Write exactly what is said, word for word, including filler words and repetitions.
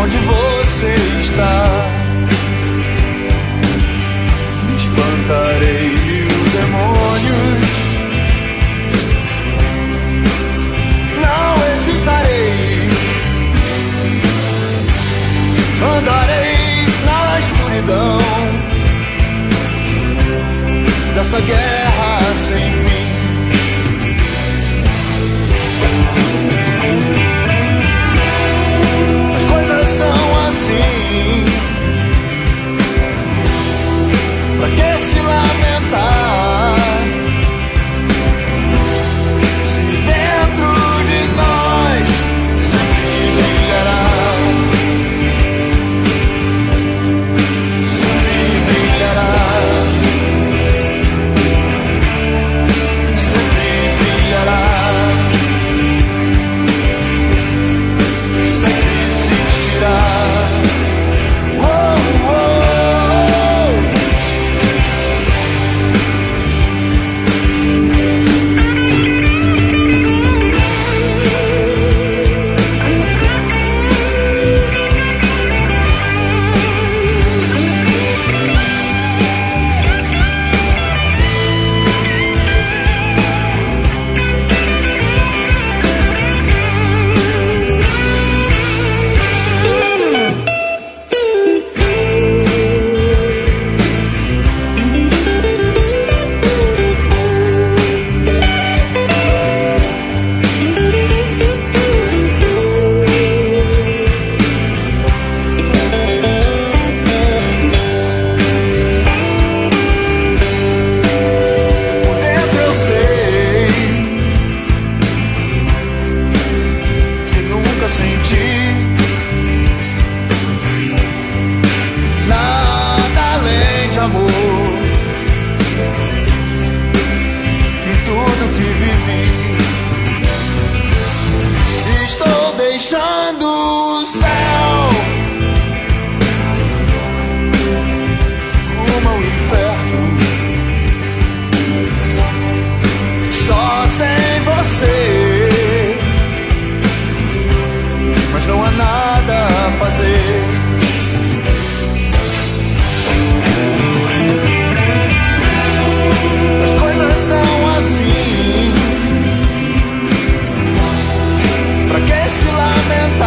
onde você está. Espantarei mil demônios, não hesitarei, andarei na escuridão dessa guerra sem fim. As coisas são assim, pra que se lamentar, se dentro de nós sempre brilhará, sempre brilhará, sempre brilhará, sempre existirá. Deixando o céu rumo ao inferno, só sem você, mas não há nada a fazer. As coisas são assim, pra que se lamentar?